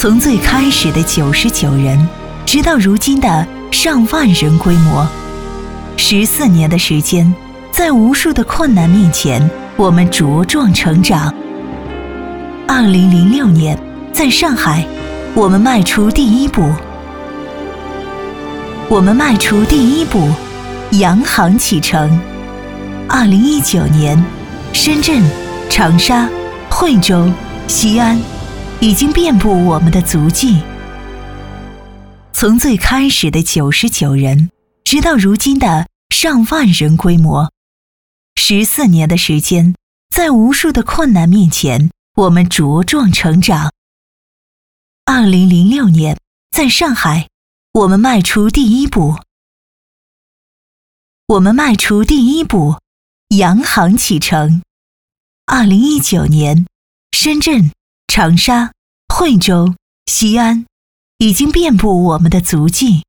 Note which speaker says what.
Speaker 1: 从最开始的99人，直到如今的上万人规模。14年的时间，在无数的困难面前，我们茁壮成长。2006年，在上海，我们迈出第一步。洋行启程。2019年，深圳、长沙、惠州、西安已经遍布我们的足迹。从最开始的99人，直到如今的上万人规模。14年的时间，在无数的困难面前，我们茁壮成长。2006年，在上海，我们迈出第一步。洋行启程。2019年，深圳、长沙、惠州、西安已经遍布我们的足迹。